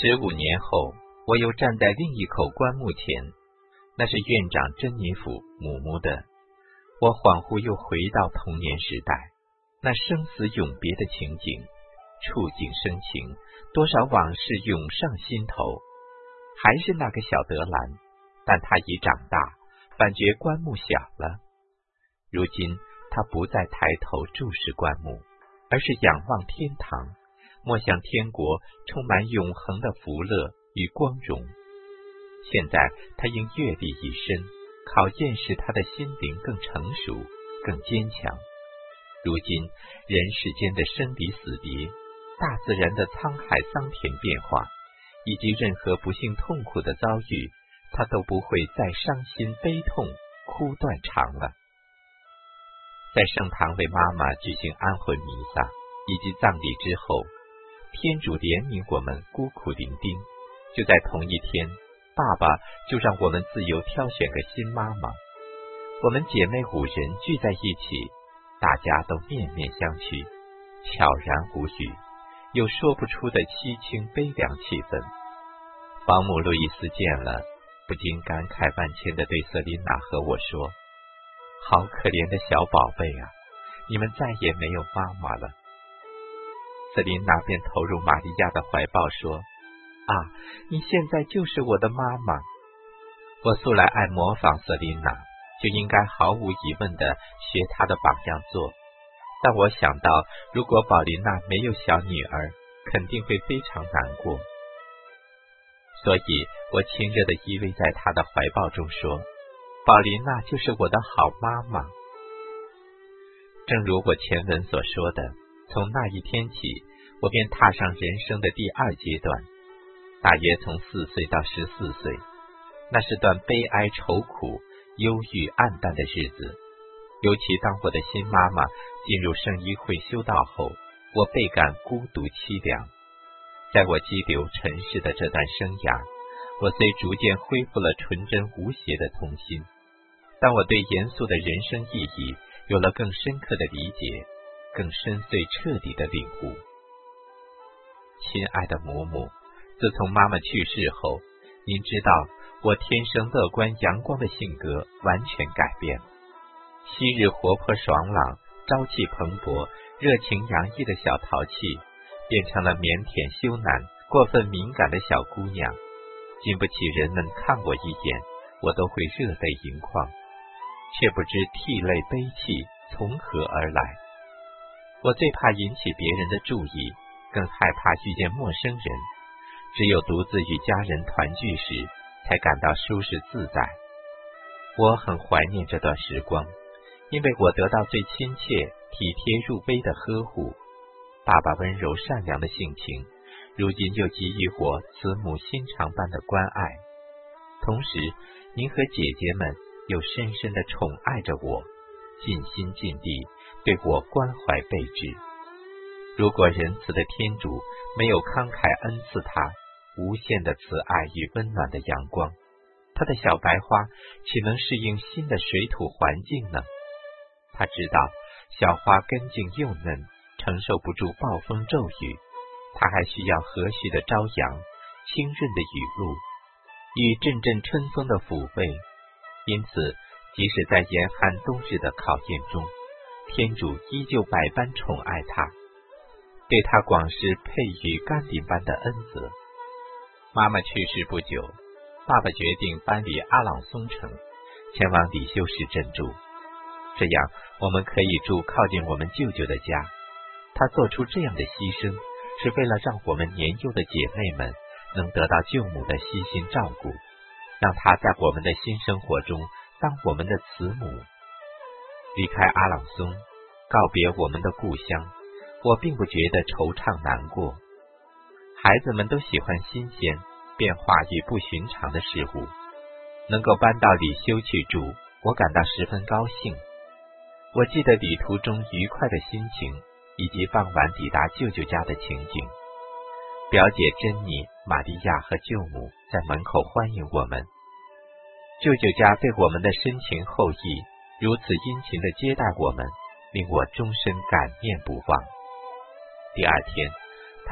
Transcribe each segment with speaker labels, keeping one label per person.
Speaker 1: 15年后，我又站在另一口棺木前，那是院长珍妮弗母母的。我恍惚又回到童年时代，那生死永别的情景，触景生情，多少往事涌上心头。还是那个小德兰，但他已长大，反觉棺木小了。如今他不再抬头注视棺木，而是仰望天堂，默想天国充满永恒的福乐与光荣。现在他因阅历已深，考验使他的心灵更成熟，更坚强。如今人世间的生离死别，大自然的沧海桑田变化，以及任何不幸痛苦的遭遇，他都不会再伤心悲痛哭断肠了。在圣堂为妈妈举行安魂弥撒以及葬礼之后，天主怜悯我们孤苦伶仃，就在同一天，爸爸就让我们自由挑选个新妈妈。我们姐妹5人聚在一起，大家都面面相觑，悄然无语，有说不出的凄清悲凉气氛。保姆路易斯见了，不禁感慨万千地对瑟琳娜和我说：“好可怜的小宝贝啊，你们再也没有妈妈了。”瑟琳娜便投入玛利亚的怀抱说：“啊，你现在就是我的妈妈。”我素来爱模仿瑟琳娜，就应该毫无疑问地学她的榜样做。但我想到，如果宝琳娜没有小女儿，肯定会非常难过。所以我亲热地依偎在她的怀抱中说：“宝琳娜就是我的好妈妈。”正如我前文所说的，从那一天起，我便踏上人生的第2阶段，大约从4岁到14岁。那是段悲哀愁苦、忧郁暗淡的日子。尤其当我的新妈妈进入圣衣会修道后，我倍感孤独凄凉。在我激流尘世的这段生涯，我虽逐渐恢复了纯真无邪的童心，但我对严肃的人生意义有了更深刻的理解，更深邃彻底的领悟。亲爱的母母，自从妈妈去世后，您知道我天生乐观阳光的性格完全改变了。昔日活泼爽朗、朝气蓬勃、热情洋溢的小淘气，变成了腼腆羞赧、过分敏感的小姑娘。经不起人们看我一眼，我都会热泪盈眶，却不知涕泪悲泣从何而来。我最怕引起别人的注意，更害怕遇见陌生人，只有独自与家人团聚时，才感到舒适自在。我很怀念这段时光，因为我得到最亲切、体贴入微的呵护。爸爸温柔善良的性情，如今又给予我慈母心肠般的关爱。同时，您和姐姐们又深深地宠爱着我，尽心尽力对我关怀备至。如果仁慈的天主没有慷慨恩赐他无限的慈爱与温暖的阳光，他的小白花岂能适应新的水土环境呢？他知道小花根茎幼嫩，承受不住暴风骤雨，它还需要和煦的朝阳、清润的雨露与阵阵春风的抚慰。因此，即使在严寒冬日的考验中，天主依旧百般宠爱他，对他广施佩予甘霖般的恩泽。妈妈去世不久，爸爸决定搬离阿朗松城，前往里修士镇住，这样我们可以住靠近我们舅舅的家。他做出这样的牺牲，是为了让我们年幼的姐妹们能得到舅母的悉心照顾，让她在我们的新生活中当我们的慈母。离开阿朗松，告别我们的故乡，我并不觉得惆怅难过。孩子们都喜欢新鲜、变化与不寻常的事物，能够搬到里修去住，我感到十分高兴。我记得旅途中愉快的心情，以及傍晚抵达舅舅家的情景。表姐珍妮、玛利亚和舅母在门口欢迎我们。舅舅家对我们的深情厚谊，如此殷勤地接待我们，令我终身感念不忘。第2天，他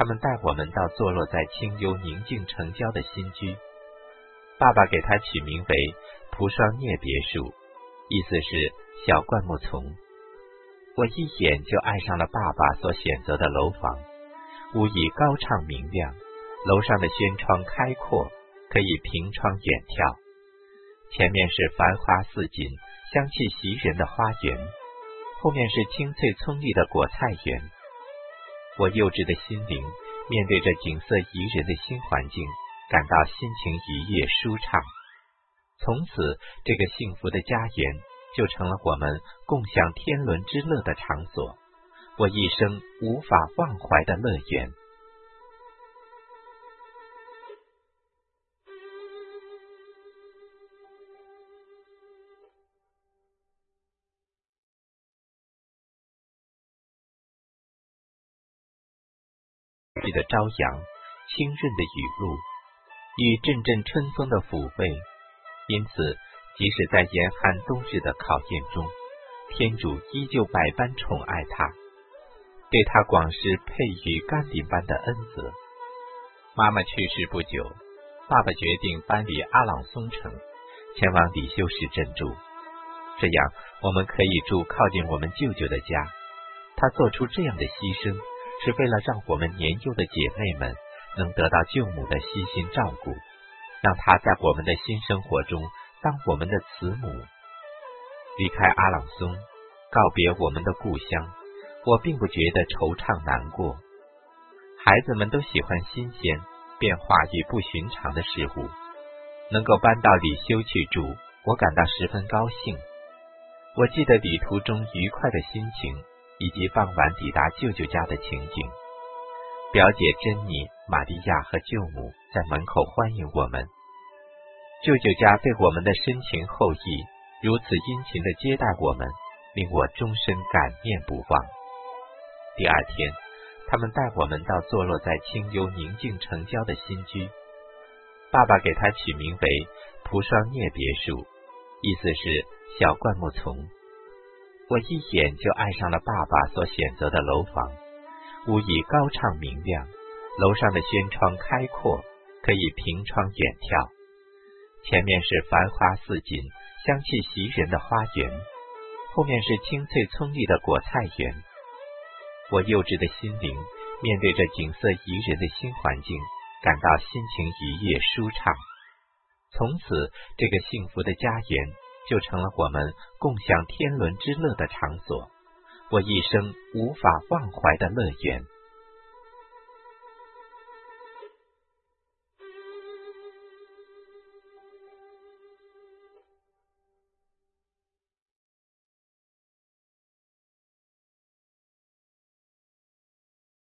Speaker 1: 他们带我们到坐落在清幽宁静城郊的新居。爸爸给它取名为蒲双聂别墅，意思是小灌木丛。我一眼就爱上了爸爸所选择的楼房，屋椅高敞明亮，楼上的轩窗开阔，可以凭窗远眺。前面是繁花似锦、香气袭人的花园，后面是青翠葱绿的果菜园。我幼稚的心灵面对着景色宜人的新环境，感到心情愉悦舒畅。从此，这个幸福的家园就成了我们共享天伦之乐的场所，我一生无法忘怀的乐园。的朝阳，清润的雨露，与阵阵春风的抚慰，因此即使在严寒冬日的考验中，天主依旧百般宠爱他，对他广施佩予甘霖般的恩泽。妈妈去世不久，爸爸决定搬离阿朗松城，前往里修士镇住，这样我们可以住靠近我们舅舅的家。他做出这样的牺牲，是为了让我们年幼的姐妹们能得到舅母的悉心照顾，让她在我们的新生活中当我们的慈母。离开阿朗松，告别我们的故乡，我并不觉得惆怅难过。孩子们都喜欢新鲜、变化与不寻常的事物，能够搬到里修去住，我感到十分高兴。我记得旅途中愉快的心情，以及傍晚抵达舅舅家的情景。表姐珍妮、玛利亚和舅母在门口欢迎我们。舅舅家对我们的深情厚谊，如此殷勤地接待我们，令我终身感念不忘。第二天，他们带我们到坐落在清幽宁静城郊的新居。爸爸给它取名为蒲双聂别墅，意思是小灌木丛。我一眼就爱上了爸爸所选择的楼房，屋椅高敞明亮，楼上的轩窗开阔，可以凭窗远眺。前面是繁花似锦、香气袭人的花园，后面是青翠葱绿的果菜园。我幼稚的心灵面对着景色宜人的新环境，感到心情愉悦舒畅。从此，这个幸福的家园就成了我们共享天伦之乐的场所，我一生无法忘怀的乐园。